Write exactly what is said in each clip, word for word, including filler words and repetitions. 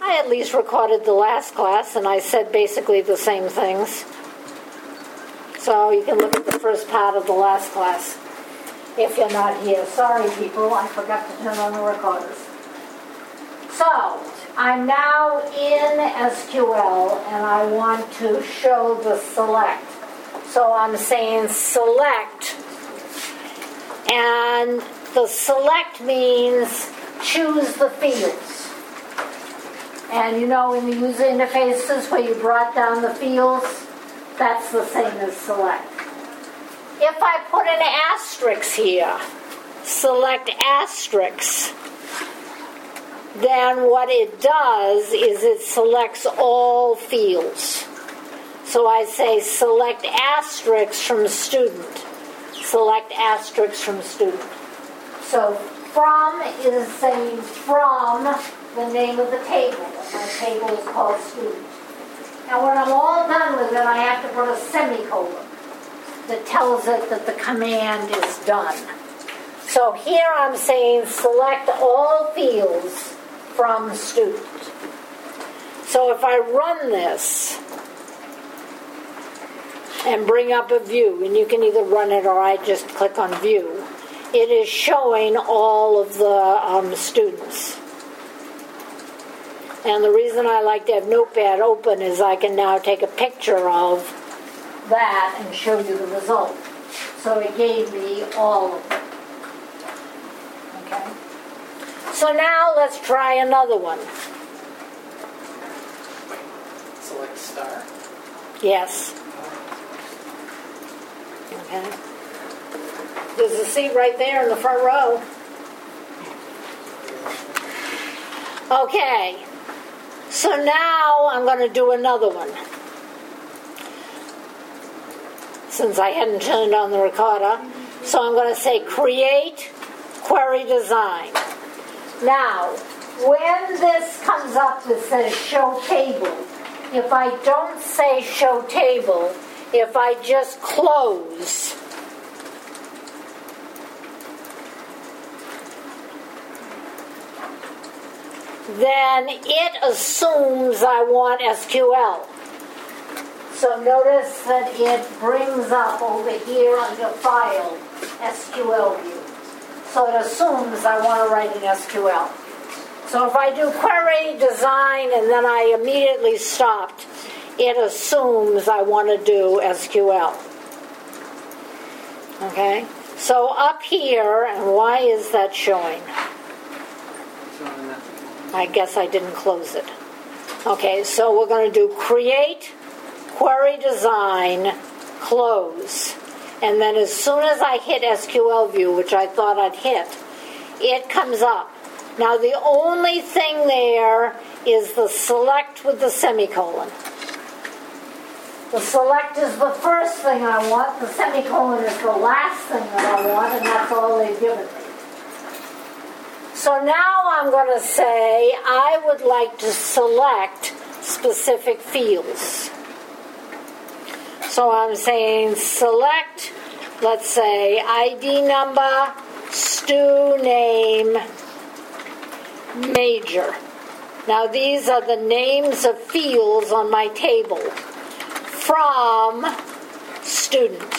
I at least recorded the last class, and I said basically the same things. So you can look at the first part of the last class if you're not here. Sorry, people, I forgot to turn on the recorders. So, I'm now in S Q L, and I want to show the select. So I'm saying select, and the select means choose the fields. And you know, in the user interfaces where you brought down the fields, that's the same as select. If I put an asterisk here, select asterisk, then what it does is it selects all fields. So I say select asterisk from student. Select asterisk from student. So from is saying from the name of the table. My table is called student. Now when I'm all done with it, I have to put a semicolon that tells it that the command is done. So here I'm saying select all fields from student. So if I run this and bring up a view, and you can either run it or I just click on view, it is showing all of the um, students. And the reason I like to have Notepad open is I can now take a picture of that and show you the result. So it gave me all of them. Okay. So now let's try another one. Select star. Yes. Okay. There's a seat right there in the front row. Okay. So now I'm going to do another one. Since I hadn't turned on the recorder. So I'm going to say create query design. Now, when this comes up that says show table, if I don't say show table, if I just close, then it assumes I want S Q L. So notice that it brings up over here under File, S Q L view. So it assumes I want to write an S Q L. So if I do query, design, and then I immediately stopped, it assumes I want to do S Q L. Okay? So up here, and why is that showing? I guess I didn't close it. Okay, so we're going to do create, query design, close. And then as soon as I hit S Q L view, which I thought I'd hit, it comes up. Now the only thing there is the select with the semicolon. The select is the first thing I want, the semicolon is the last thing that I want, and that's all they've given me. So now I'm going to say I would like to select specific fields. So I'm saying select, let's say, I D number, stu name, major. Now these are the names of fields on my table from student.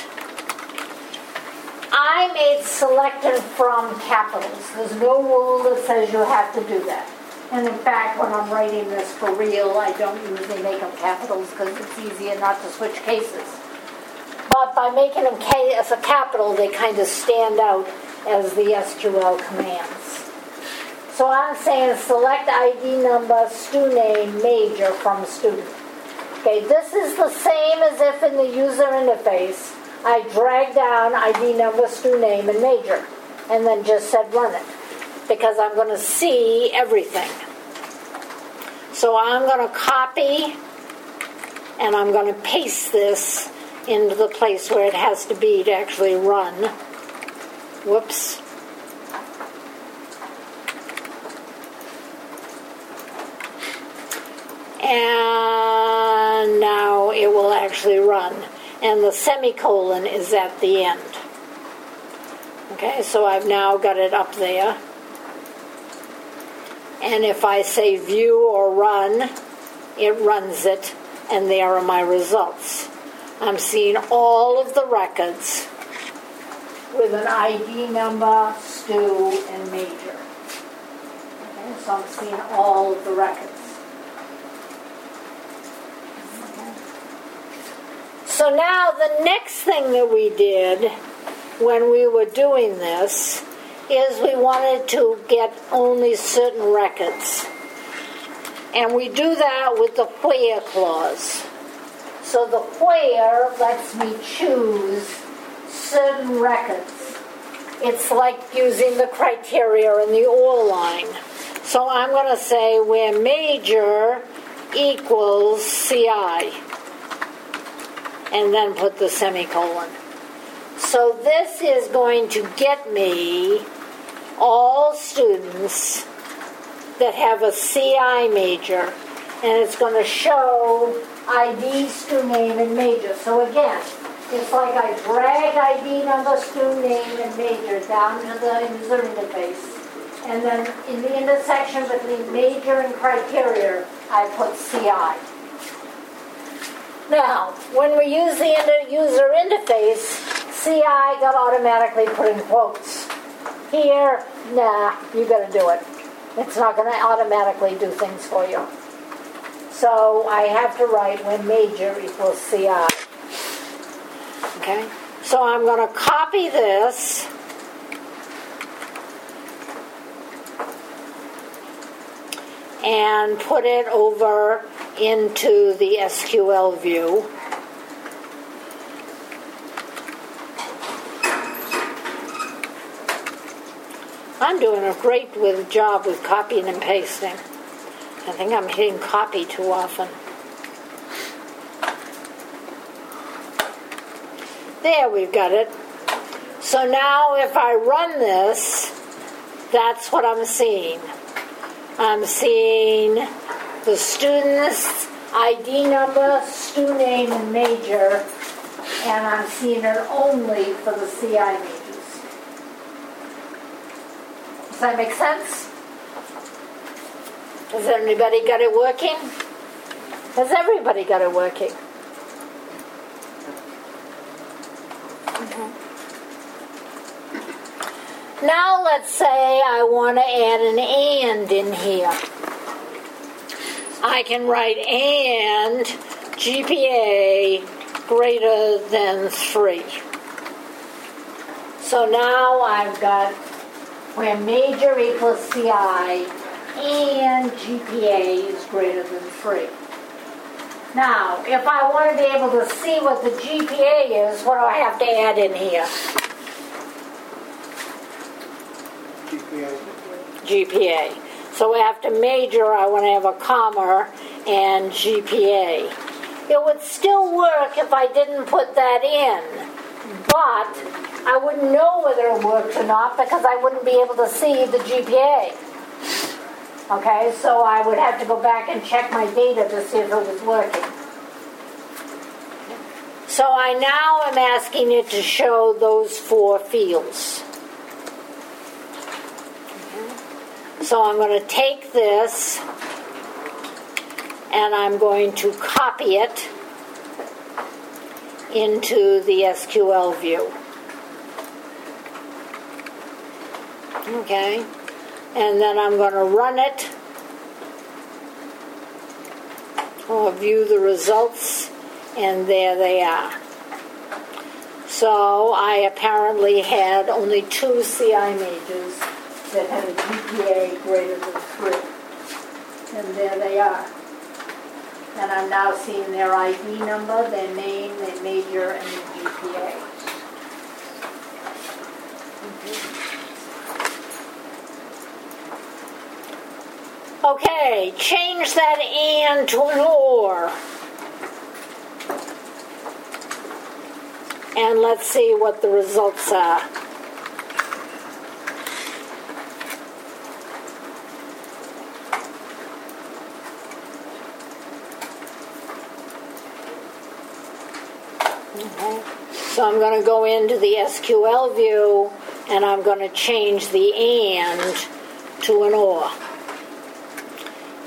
I made select and from capitals. There's no rule that says you have to do that. And in fact, when I'm writing this for real, I don't usually make them capitals because it's easier not to switch cases. But by making them as a capital, they kind of stand out as the S Q L commands. So I'm saying select I D number, stu name, major from student. Okay, this is the same as if in the user interface I drag down I D number, stu name, and major, and then just said run it, because I'm going to see everything. So I'm going to copy, and I'm going to paste this into the place where it has to be to actually run. Whoops. And now it will actually run. And the semicolon is at the end. Okay, so I've now got it up there. And if I say view or run, it runs it, and there are my results. I'm seeing all of the records with an I D number, Stu, and major. Okay, so I'm seeing all of the records. Okay. So now the next thing that we did when we were doing this is we wanted to get only certain records. And we do that with the where clause. So the where lets me choose certain records. It's like using the criteria in the or line. So I'm going to say where major equals C I. And then put the semicolon. So this is going to get me all students that have a C I major, and it's going to show I D, stu name, and major. So again, it's like I drag I D number, stu name, and major down to the user interface, and then in the intersection between major and criteria, I put C I. Now, when we use the inter- user interface, C I got automatically put in quotes. Here, nah, you got to do it. It's not going to automatically do things for you. So I have to write when major equals C I. Okay? So I'm going to copy this. And put it over into the S Q L view. I'm doing a great with job with copying and pasting. I think I'm hitting copy too often. There, we've got it. So now if I run this, that's what I'm seeing. I'm seeing the student's I D number, stu name, and major, and I'm seeing it only for the C I majors. Does that make sense? Has anybody got it working? Has everybody got it working? Mm-hmm. Now let's say I want to add an and in here. I can write and G P A greater than three. So now I've got where major equals C I and G P A is greater than three. Now, if I want to be able to see what the G P A is, what do I have to add in here? G P A. G P A. So after major, I want to have a comma and G P A. It would still work if I didn't put that in, but I wouldn't know whether it worked or not because I wouldn't be able to see the G P A. Okay, so I would have to go back and check my data to see if it was working. So I now am asking it to show those four fields. So I'm going to take this and I'm going to copy it into the S Q L view. Okay, and then I'm going to run it or view the results, and there they are. So I apparently had only two C I majors that had a G P A greater than three. And there they are. And I'm now seeing their I D number, their name, their major, and their G P A. Okay, change that and to an or. And let's see what the results are. Okay. So I'm going to go into the S Q L view and I'm going to change the and to an or.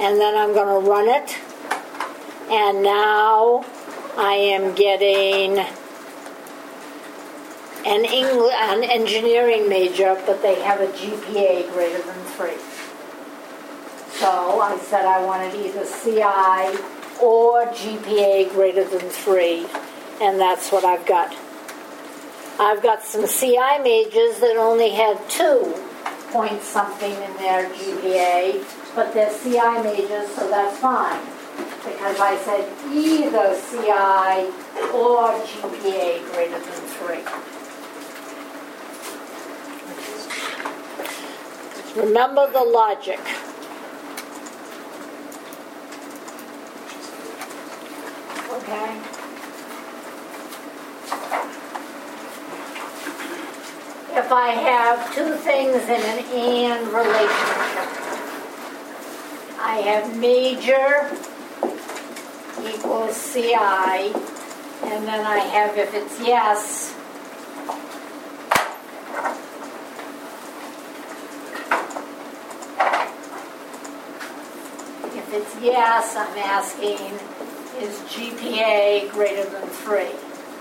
and then I'm going to run it, and now I am getting an, English, an engineering major, but they have a G P A greater than three. So I said I wanted either C I or G P A greater than three, and that's what I've got. I've got some C I majors that only had two point something in their G P A, but they're C I majors, so that's fine. Because I said either C I or G P A greater than three. Remember the logic. Okay? If I have two things in an and relationship, I have major equals C I, and then I have, if it's yes, if it's yes, I'm asking, is G P A greater than three?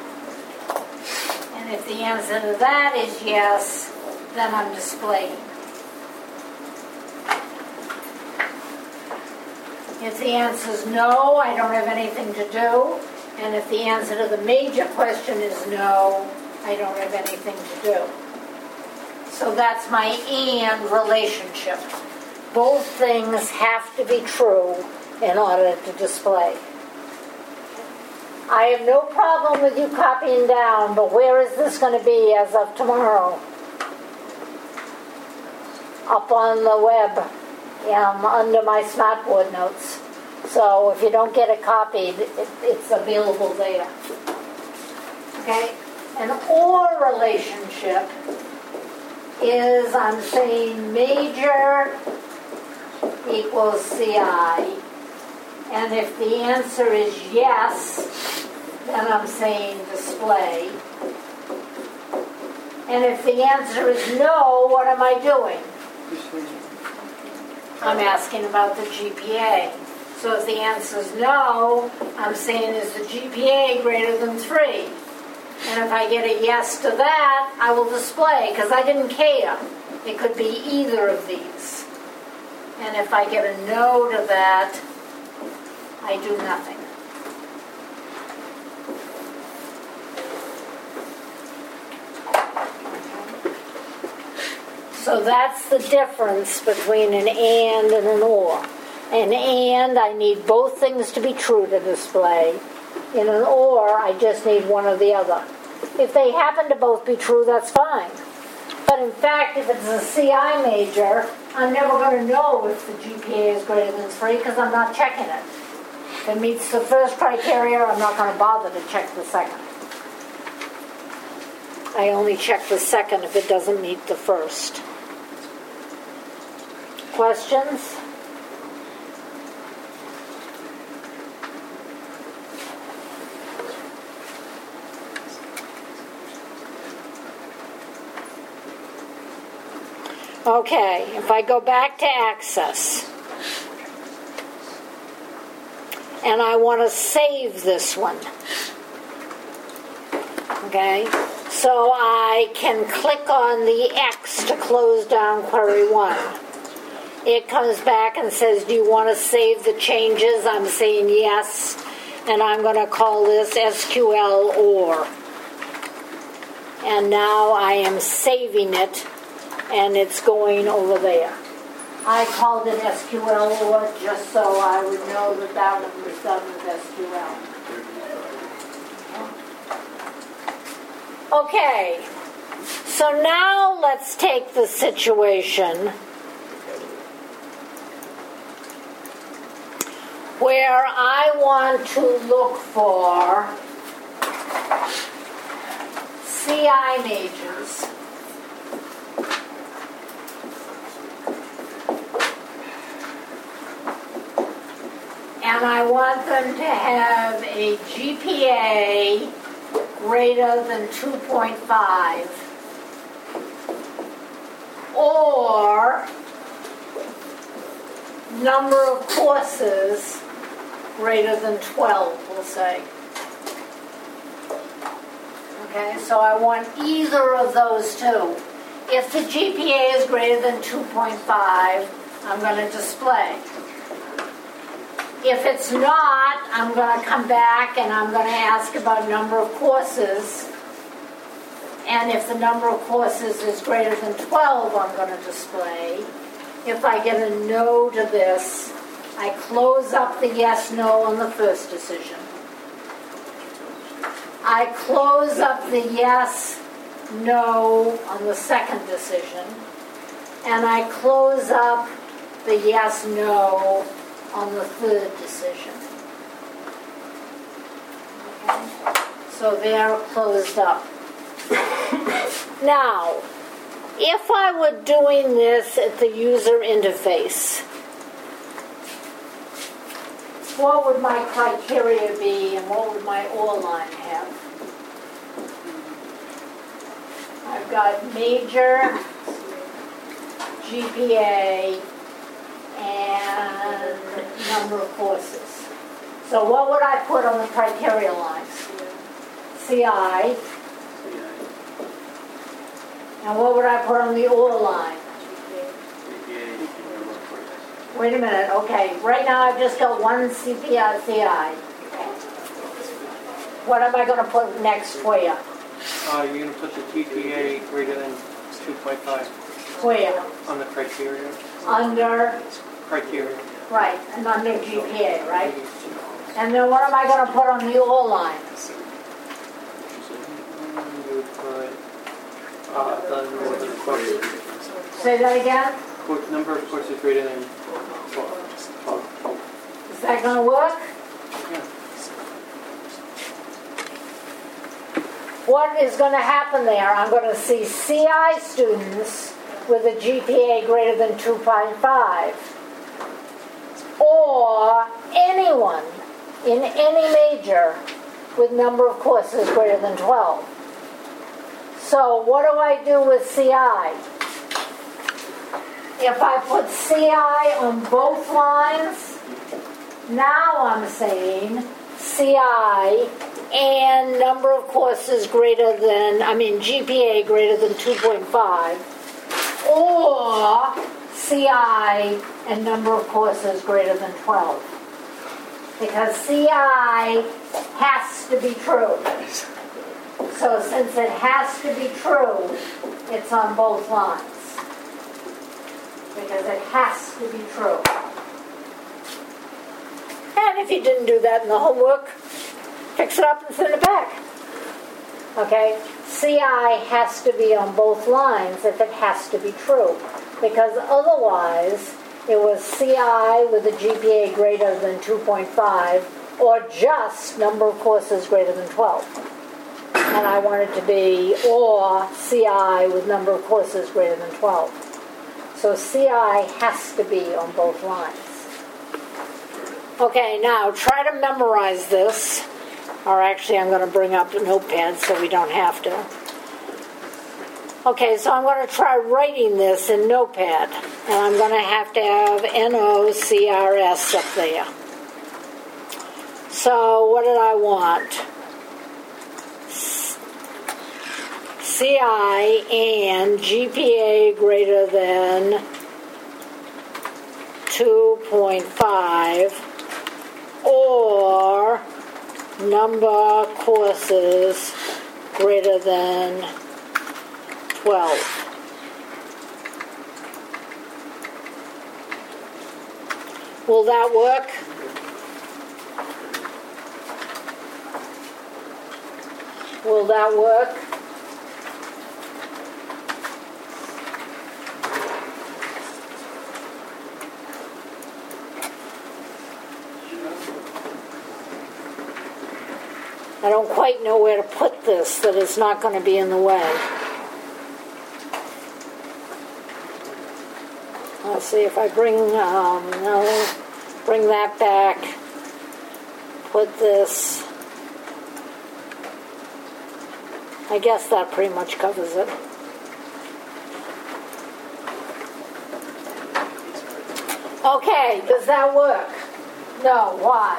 And if the answer to that is yes, then I'm displaying. If the answer is no, I don't have anything to do. And if the answer to the major question is no, I don't have anything to do. So that's my and relationship. Both things have to be true in order to display. I have no problem with you copying down, but where is this going to be as of tomorrow? Up on the web, um, under my Smartboard notes. So if you don't get it copied, it, it's available there. Okay? An or relationship is, I'm saying major equals C I. And if the answer is yes, then I'm saying display. And if the answer is no, what am I doing? I'm asking about the G P A. So if the answer is no, I'm saying is the G P A greater than three? And if I get a yes to that, I will display, because I didn't care. It could be either of these. And if I get a no to that, I do nothing. So that's the difference between an and and an or. An and, I need both things to be true to display. In an or, I just need one or the other. If they happen to both be true, that's fine. But in fact, if it's a C I major, I'm never going to know if the G P A is greater than three because I'm not checking it. If it meets the first criteria, I'm not going to bother to check the second. I only check the second if it doesn't meet the first. Questions? Okay, if I go back to Access, and I want to save this one, okay, so I can click on the X to close down query one. It comes back and says, do you want to save the changes? I'm saying yes, and I'm going to call this S Q L or. And now I am saving it, and it's going over there. I called it S Q L or just so I would know that that one was done with S Q L. Okay, so now let's take the situation where I want to look for C I majors. And I want them to have a G P A greater than two point five. Or number of courses greater than twelve, we'll say. Okay, so I want either of those two. If the G P A is greater than two point five, I'm going to display. If it's not, I'm going to come back and I'm going to ask about number of courses. And if the number of courses is greater than twelve, I'm going to display. If I get a no to this, I close up the yes, no on the first decision. I close up the yes, no on the second decision. And I close up the yes, no on the third decision. Okay. So they're closed up. Now, if I were doing this at the user interface, what would my criteria be and what would my or line have? I've got major, G P A, and number of courses. So what would I put on the criteria lines? C I. And what would I put on the or line? Wait a minute, okay. Right now I've just got one C P I, C I. What am I going to put next for you? Uh, you're going to put the G P A greater than two point five Where? on the criteria. Under, Criteria. right, and under G P A, right? And then what am I going to put on the or line? You would put uh, the number of courses. Say that again? Course- Number of courses greater than twelve. Is that going to work? Yeah. What is going to happen there? I'm going to see C I students with a G P A greater than two point five. Or anyone in any major with number of courses greater than twelve. So what do I do with C I? If I put C I on both lines, now I'm saying C I and number of courses greater than, I mean G P A greater than two point five, or C I and number of courses greater than twelve. Because C I has to be true. So since it has to be true, it's on both lines. Because it has to be true. And if you didn't do that in the homework, fix it up and send it back. Okay? C I has to be on both lines if it has to be true. Because otherwise, it was C I with a G P A greater than two point five or just number of courses greater than twelve. And I want it to be or C I with number of courses greater than twelve. So C I has to be on both lines. Okay, now try to memorize this. Or actually, I'm going to bring up a notepad so we don't have to. Okay, so I'm going to try writing this in Notepad. And I'm going to have to have N O C R S up there. So what did I want? C I and G P A greater than two point five or number courses greater than twelve. Will that work? Will that work? I don't quite know where to put this that it's not going to be in the way. Let's see if I bring, um, no, bring that back, put this. I guess that pretty much covers it. Okay, does that work? No, why?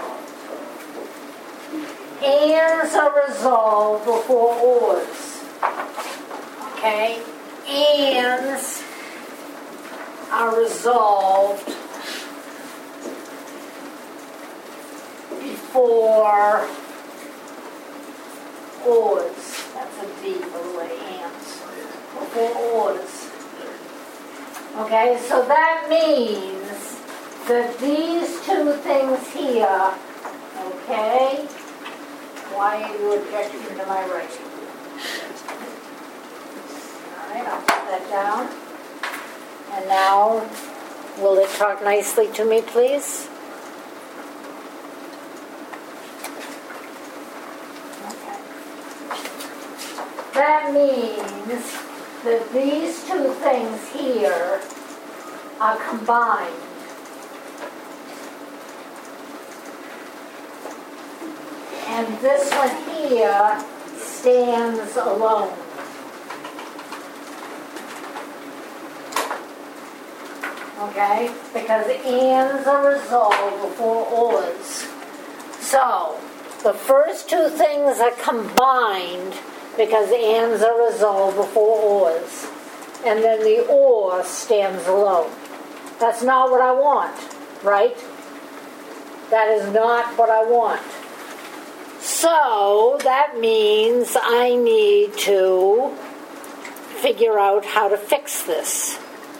Ands are resolved before ors. Okay? Ands are resolved before ors. That's a D, by the way, ands. Before ors. Okay, so that means that these two things here, okay, why are you objecting to my writing? All right, I'll put that down. And now, will it talk nicely to me, please? Okay. That means that these two things here are combined. And this one here stands alone. Okay? Because ands are resolved before ors. So, the first two things are combined because ands are resolved before ors. And then the or stands alone. That's not what I want, right? That is not what I want. So, that means I need to figure out how to fix this.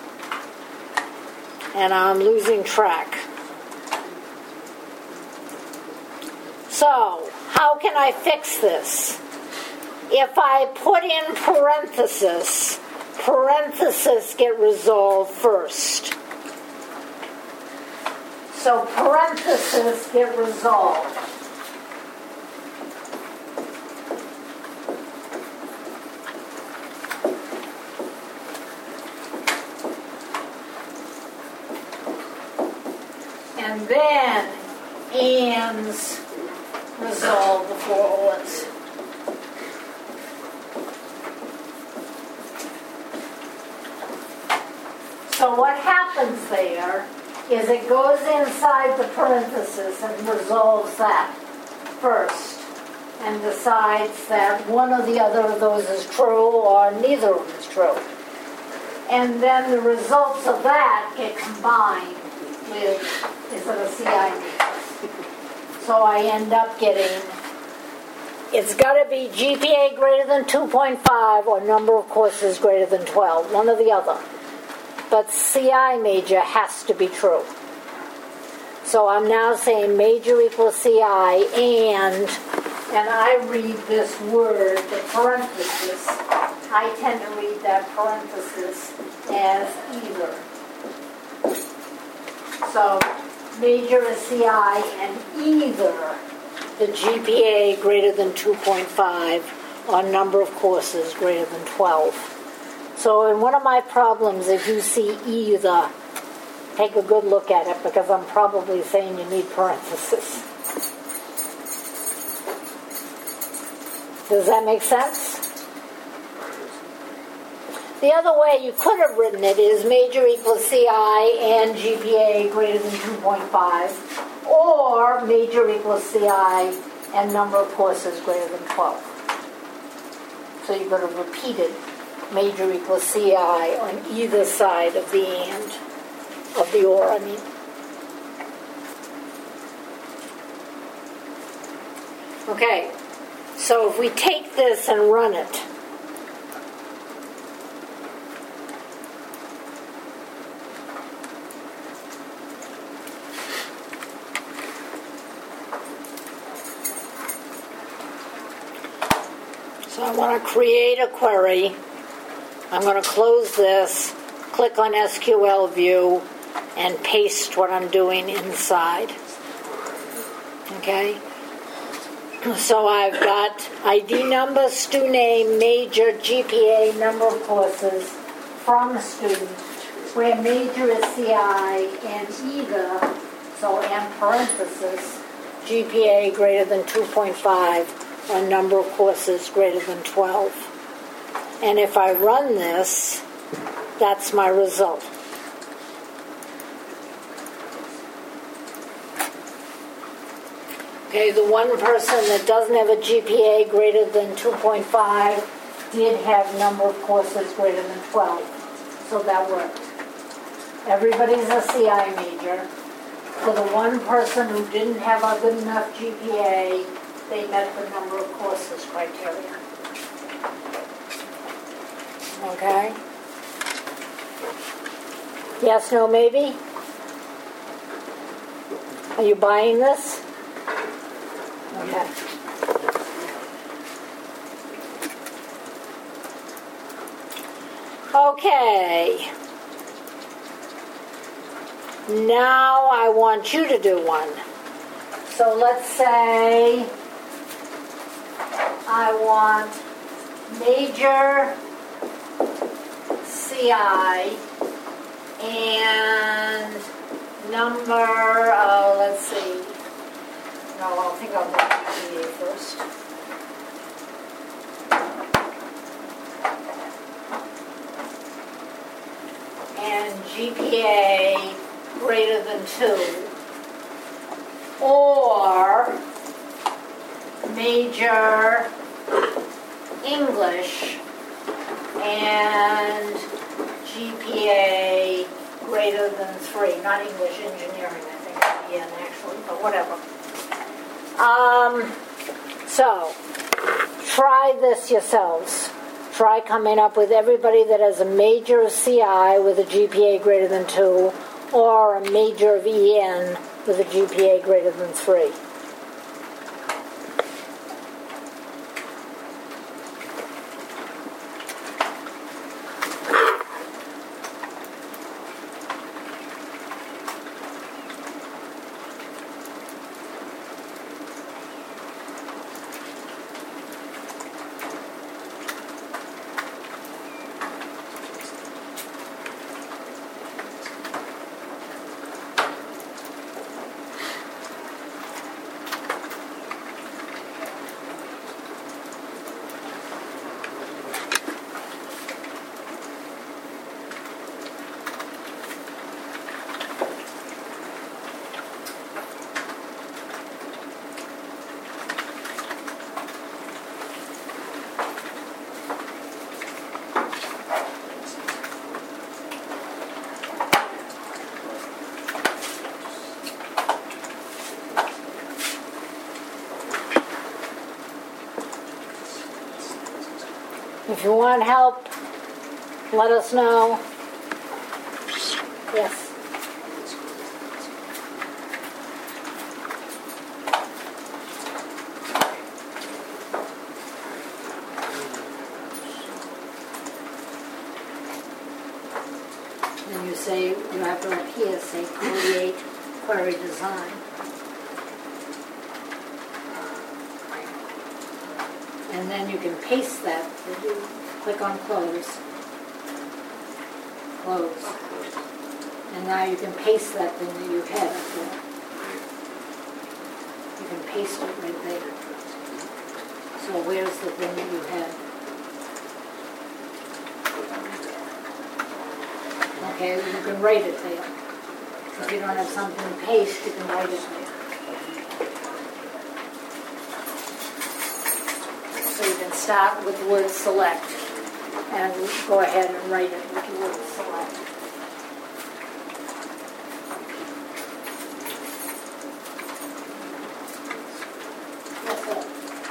And I'm losing track. So, how can I fix this? If I put in parentheses, parentheses get resolved first. So parentheses get resolved. And then ands resolve before ors. So what happens there is it goes inside the parenthesis and resolves that first and decides that one or the other of those is true or neither of them is true. And then the results of that get combined with, is it a C I matrix? So I end up getting, it's got to be G P A greater than two point five or number of courses greater than twelve, one or the other. But C I major has to be true. So I'm now saying major equals C I and, and I read this word, the parenthesis, I tend to read that parenthesis as either. So major is C I and either the G P A greater than two point five or number of courses greater than twelve. So in one of my problems, if you see either, take a good look at it because I'm probably saying you need parentheses. Does that make sense? The other way you could have written it is major equals C I and G P A greater than two point five, or major equals C I and number of courses greater than twelve. So you could have repeated major equals C I on either side of the and, of the or, I mean. Okay, so if we take this and run it, so I want to create a query. I'm going to close this, click on S Q L View, and paste what I'm doing inside. Okay? So I've got I D number, stu name, major, G P A, number of courses from student, where major is C I and either, so and parenthesis, G P A greater than two point five, or number of courses greater than twelve. And if I run this, that's my result. Okay, the one person that doesn't have a G P A greater than two point five did have number of courses greater than twelve, so that worked. Everybody's a C I major. For the one person who didn't have a good enough G P A, they met the number of courses criteria. Okay? Yes, no, maybe? Are you buying this? Okay. Okay. Now I want you to do one. So let's say I want major C I and number, uh, let's see. No, I think I'll do G P A first. And G P A greater than two. Or major English and G P A greater than three. Not English, engineering, I think, yeah, actually, but whatever. Um, so, try this yourselves. Try coming up with everybody that has a major of C I with a G P A greater than two, or a major of E N with a G P A greater than three. If you want help, let us know. Yes. And you say, you have to up here say create query design. And then you can paste that. You click on close. Close. And now you can paste that thing that you had up there. You can paste it right there. So where's the thing that you had? Okay, you can write it there. If you don't have something to paste, you can write it there. So you can start with the word select and go ahead and write it with the word select. That's it.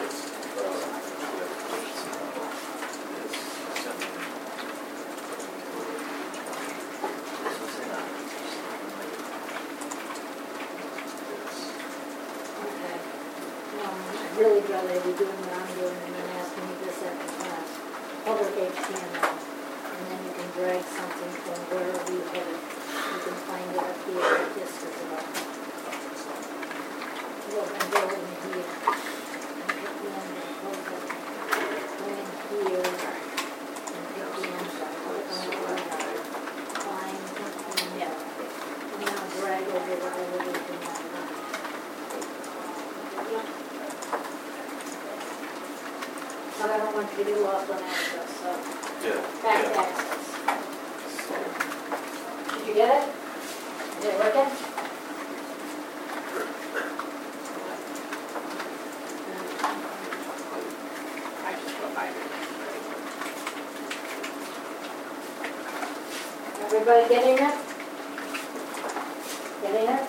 Okay. Um, I'd really rather be doing what I'm doing and then asking me this after class. Public H T M L. And then you can drag something from wherever you have it. You can find it up here like this as well. Look, and go in here. And hit the end and close it. Go in here. And hit the end. Click on the right. Find the net. And now drag over whatever it is you want. But I don't want you to get lost on access, so Yeah. back yeah. access. Did you get it? Is it working? Everybody getting it? Getting it?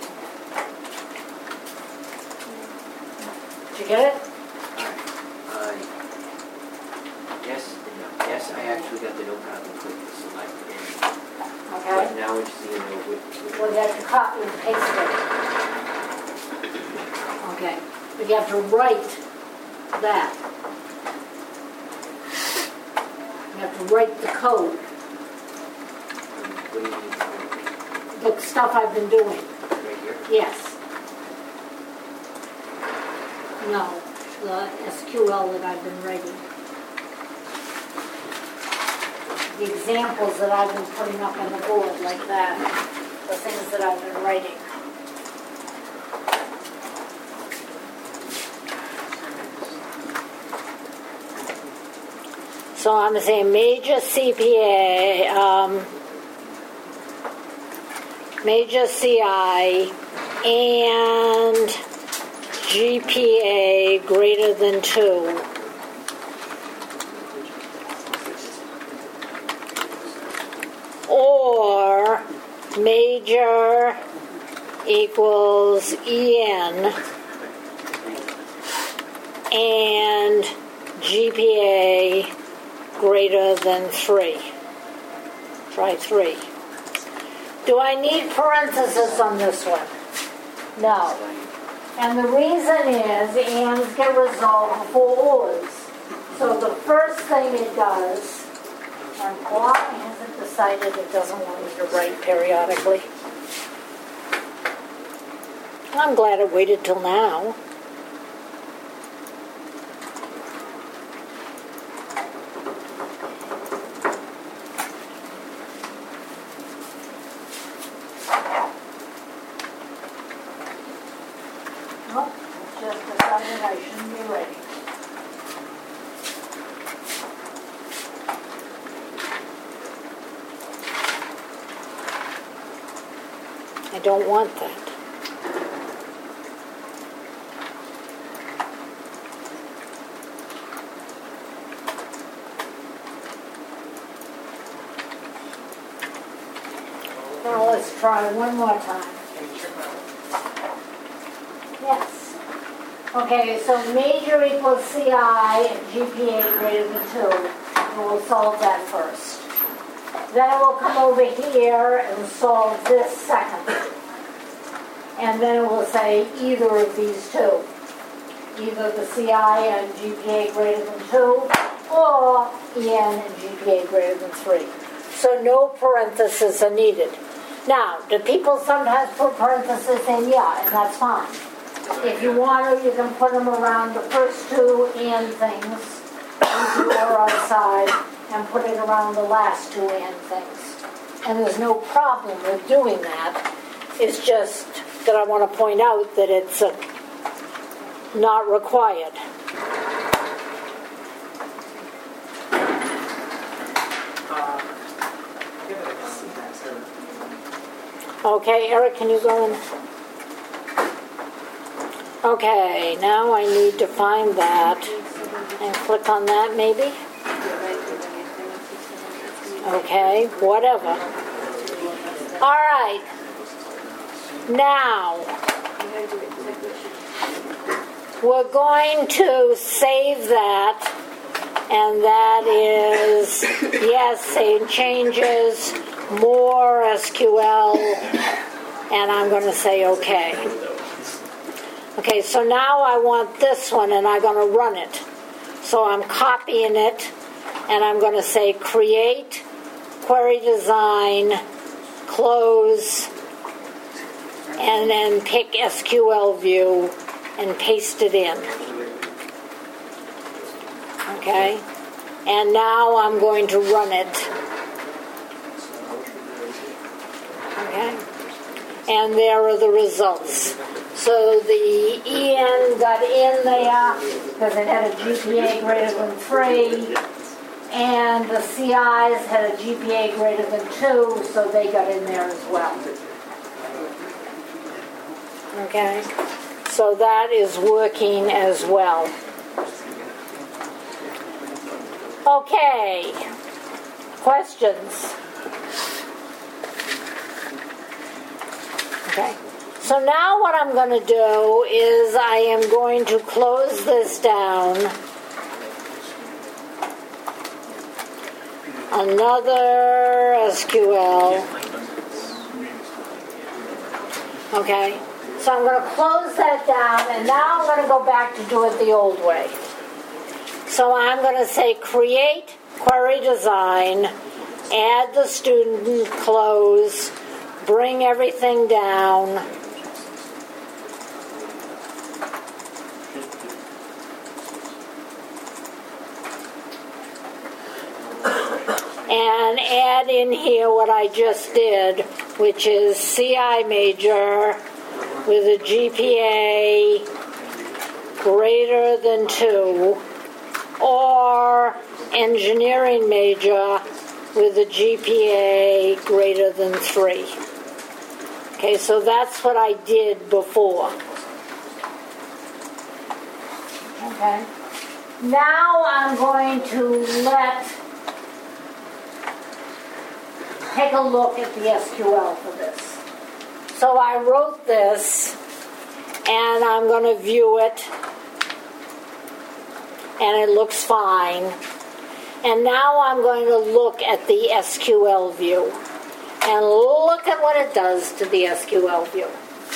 Did you get it? Uh, yes, no, yes, I actually got the notepad and clicked the select and, Okay. but now I just need to know which, which Well, you have to copy and paste it. Okay. But you have to write that. You have to write the code, what do you need to the stuff I've been doing. do right here? Yes. No, the S Q L that I've been writing. The examples that I've been putting up on the board like that, the things that I've been writing. So I'm saying major C P A, um, major C I, and G P A greater than two. Or major equals E N and G P A greater than three. Try three. Do I need parentheses on this one? No. And the reason is ands get resolved for ors. So the first thing it does, and why hasn't decided it doesn't want me to write periodically. I'm glad it waited till now. Well, it's just decided I shouldn't be ready. I don't want that. Now let's try one more time. Yes. Okay, so major equals C I and G P A greater than two. And we'll solve that first. Then it will come over here and solve this second. And then it will say either of these two. Either the C I and G P A greater than two, or E N and G P A greater than three. So no parentheses are needed. Now, do people sometimes put parentheses in? Yeah, and that's fine. If you want to, you can put them around the first two and things, or outside, and put it around the last two and things. And there's no problem with doing that. It's just that I want to point out that it's uh, not required. Uh, give it a C next to it. Okay, Eric, can you go in? Okay, now I need to find that and click on that maybe. Okay, whatever. All right. Now, we're going to save that, and that is, yes, save changes, more S Q L, and I'm going to say okay. Okay, so now I want this one, and I'm going to run it. So I'm copying it, and I'm going to say create, query design, close, and then pick S Q L view and paste it in. Okay? And now I'm going to run it. Okay? And there are the results. So the E N got in there because it had a G P A greater than three, and the C Is had a G P A greater than two, so they got in there as well. Okay, so that is working as well. Okay, questions? Okay. So now what I'm going to do is I am going to close this down. Another S Q L. Okay. So I'm going to close that down, and now I'm going to go back to do it the old way. So I'm going to say create query design, add the student, close, bring everything down. And add in here what I just did, which is C I major with a G P A greater than two, or engineering major with a G P A greater than three. Okay, so that's what I did before. Okay. Now I'm going to let take a look at the S Q L for this. So I wrote this, and I'm going to view it, and it looks fine. And now I'm going to look at the S Q L view, and look at what it does to the S Q L view.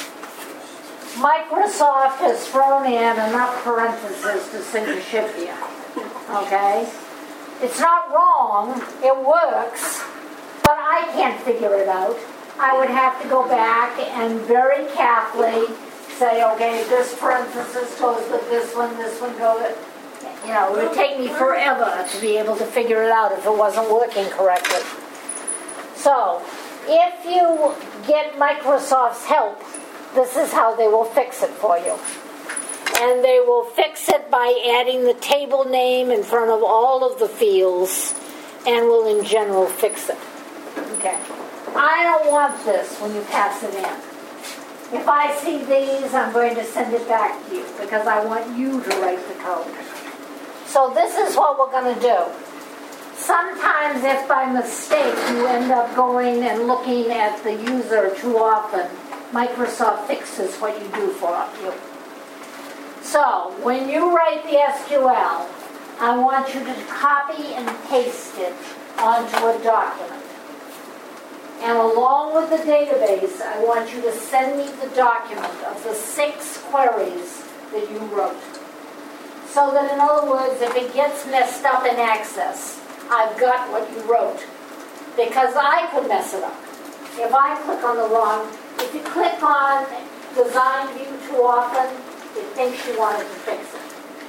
Microsoft has thrown in enough parentheses to sink a ship here. Okay? It's not wrong, it works, but I can't figure it out. I would have to go back and very carefully say, okay, this parenthesis goes with this one, this one goes, you know, it would take me forever to be able to figure it out if it wasn't working correctly. So, if you get Microsoft's help, this is how they will fix it for you. And they will fix it by adding the table name in front of all of the fields, and will in general fix it. Okay. I don't want this when you pass it in. If I see these, I'm going to send it back to you because I want you to write the code. So this is what we're going to do. Sometimes if by mistake you end up going and looking at the user too often, Microsoft fixes what you do for you. So when you write the S Q L, I want you to copy and paste it onto a document. And along with the database, I want you to send me the document of the six queries that you wrote. So that, in other words, if it gets messed up in Access, I've got what you wrote. Because I could mess it up. If I click on the wrong, if you click on Design View too often, it thinks you wanted to fix it.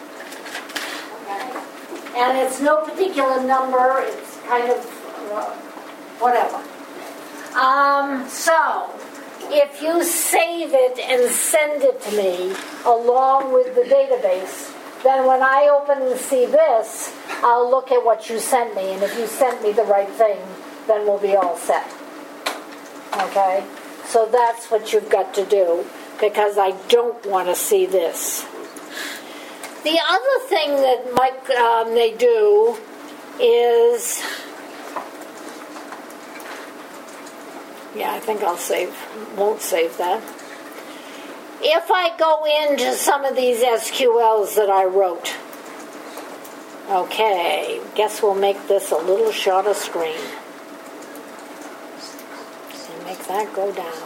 Okay? And it's no particular number, it's kind of uh, whatever. Um, so, if you save it and send it to me along with the database, then when I open and see this, I'll look at what you sent me, and if you sent me the right thing, then we'll be all set. Okay? So that's what you've got to do, because I don't want to see this. The other thing that Mike, um, they do is... Yeah, I think I'll save, won't save that. If I go into some of these S Q Ls that I wrote, okay, guess we'll make this a little shorter screen. And make that go down.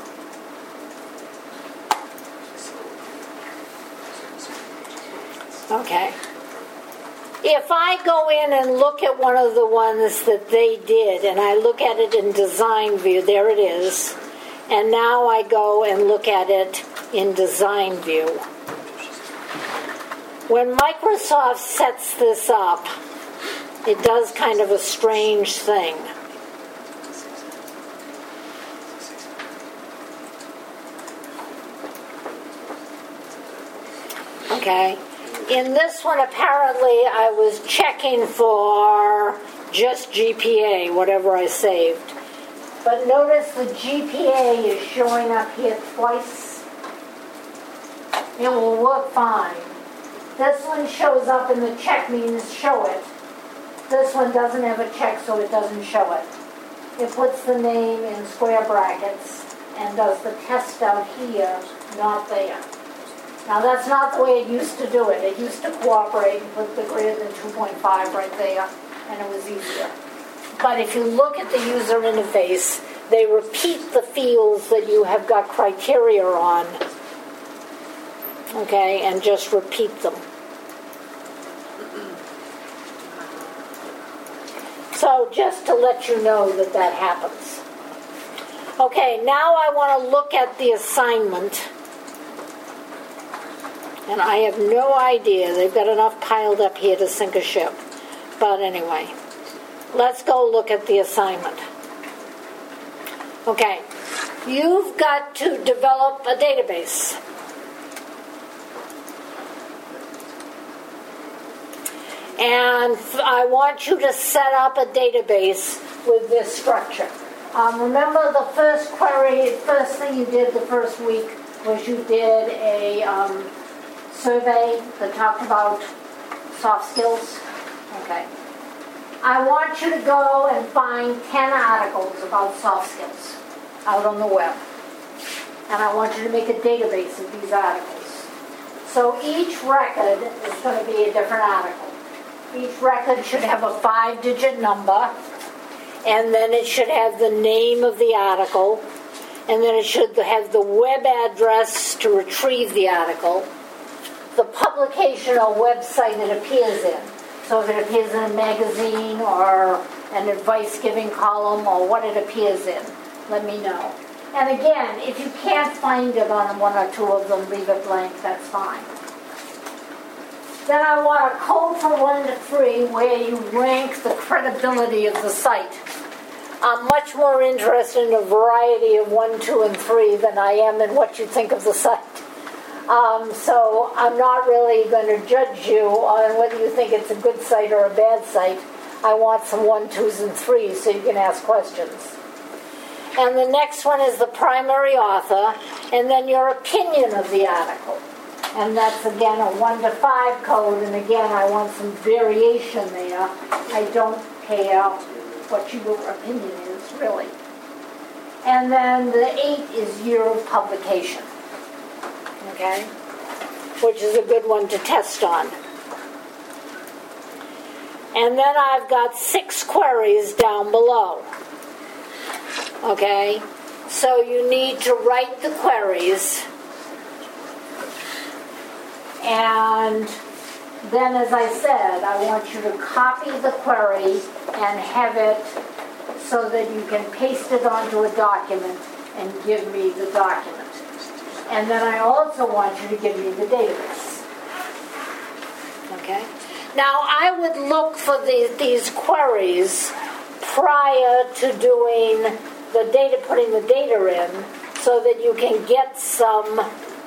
Okay. If I go in and look at one of the ones that they did, and I look at it in Design View, there it is, and now I go and look at it in Design View. When Microsoft sets this up, it does kind of a strange thing. Okay. In this one, apparently, I was checking for just G P A, whatever I saved. But notice the G P A is showing up here twice. It will work fine. This one shows up and the check means show it. This one doesn't have a check, so it doesn't show it. It puts the name in square brackets, and does the test out here, not there. Now, that's not the way it used to do it. It used to cooperate and put the greater than two point five right there, and it was easier. But if you look at the user interface, they repeat the fields that you have got criteria on, okay, and just repeat them. So just to let you know that that happens. Okay, now I want to look at the assignment. And I have no idea. They've got enough piled up here to sink a ship. But anyway, let's go look at the assignment. Okay, you've got to develop a database. And I want you to set up a database with this structure. Um, remember the first query, first thing you did the first week was you did a um, survey that talked about soft skills? Okay. I want you to go and find ten articles about soft skills out on the web. And I want you to make a database of these articles. So each record is going to be a different article. Each record should have a five-digit number, and then it should have the name of the article, and then it should have the web address to retrieve the article, the publication or website it appears in. So if it appears in a magazine or an advice-giving column or what it appears in, let me know. And again, if you can't find it on one or two of them, leave it blank, that's fine. Then I want a code from one to three where you rank the credibility of the site. I'm much more interested in a variety of one, two, and three than I am in what you think of the site. Um, so I'm not really going to judge you on whether you think it's a good site or a bad site. I want some one, twos, and threes so you can ask questions. And the next one is the primary author, and then your opinion of the article. And that's, again, a one to five code, and again, I want some variation there. I don't care what your opinion is, really. And then the eight is year of publication, okay? Which is a good one to test on. And then I've got six queries down below, okay? So you need to write the queries. And then, as I said, I want you to copy the query and have it so that you can paste it onto a document and give me the document. And then I also want you to give me the database. Okay? Now, I would look for the, these queries prior to doing the data, putting the data in, so that you can get some.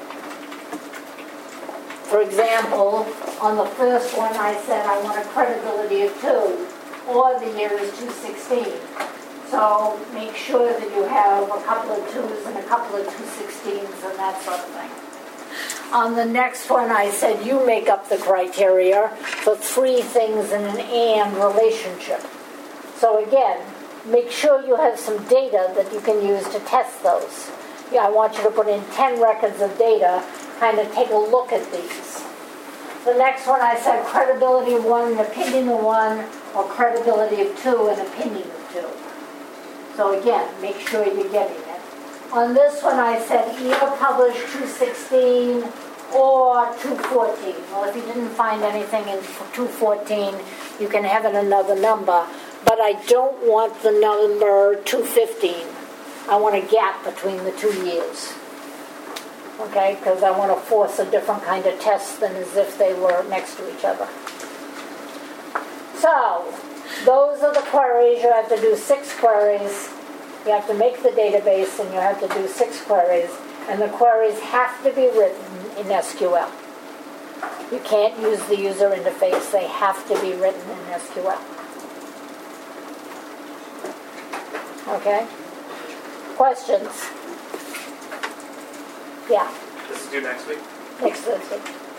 For example, on the first one I said I want a credibility of two, or the year is two sixteen. So make sure that you have a couple of twos and a couple of two sixteens and that sort of thing. On the next one I said you make up the criteria for three things in an and relationship. So again, make sure you have some data that you can use to test those. Yeah, I want you to put in ten records of data. Kind of take a look at these. The next one I said credibility of one and opinion of one, or credibility of two and opinion of two. So again, make sure you're getting it. On this one I said either publish two sixteen or two fourteen. Well, if you didn't find anything in two fourteen, you can have it another number. But I don't want the number two fifteen. I want a gap between the two years. Okay, because I want to force a different kind of test than as if they were next to each other. So, those are the queries. You have to do six queries. You have to make the database, and you have to do six queries. And the queries have to be written in S Q L. You can't use the user interface. They have to be written in S Q L. Okay? Questions? Yeah. This is due next week? Next Thursday.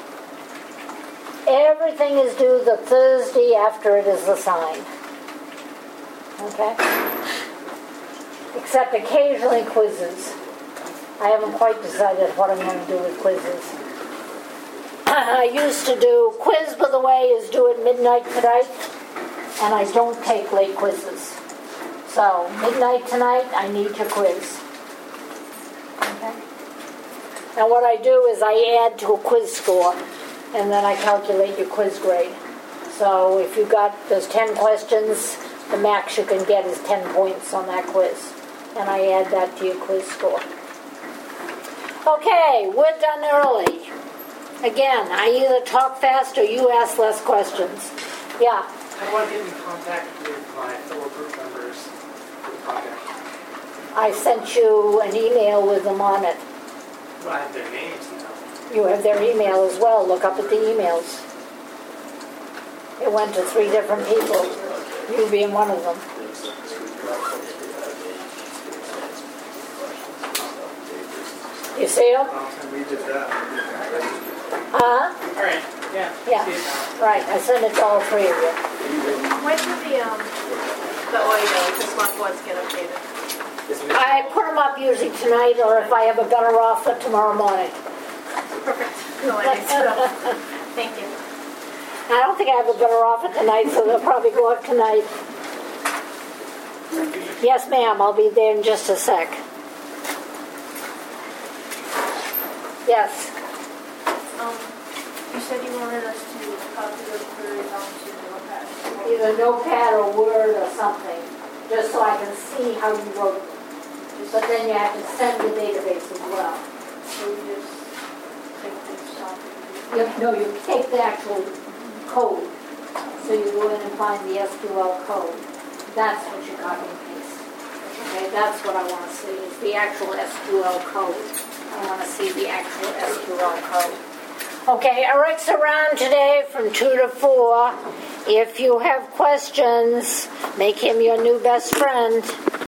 Everything is due the Thursday after it is assigned. Okay? Except occasionally quizzes. I haven't quite decided what I'm going to do with quizzes. I used to do, quiz, by the way, is due at midnight tonight, and I don't take late quizzes. So, midnight tonight, I need your quiz. Okay? And what I do is I add to a quiz score, and then I calculate your quiz grade. So if you got, there's ten questions, the max you can get is ten points on that quiz. And I add that to your quiz score. Okay, we're done early. Again, I either talk fast or you ask less questions. Yeah. How do I get in contact with my fellow group members for the project? I sent you an email with them on it. Well, I have their names now. You have their email as well. Look up at the emails. It went to three different people, you being one of them. You see them? We did that. Huh? All right. Yeah. Yeah. See it now. Right, I sent it to all three of you. When do the, um, the oil, the smart boards get updated? I put them up usually tonight, or if I have a better offer, tomorrow morning. Perfect. No, I need to know. Thank you. I don't think I have a better offer tonight, so they'll probably go up tonight. Yes, ma'am, I'll be there in just a sec. Yes. Um, you said you wanted us to copy those queries onto the notepad. Either notepad or Word or something, just so I can see how you wrote them. But then you have to send the database as well. So we just take this off. You, no, you take the actual code. So you go in and find the S Q L code. That's what you copy and paste. Okay, that's what I want to see, is the actual S Q L code. I want to see the actual S Q L code. Okay, Eric's around today from two to four. If you have questions, make him your new best friend.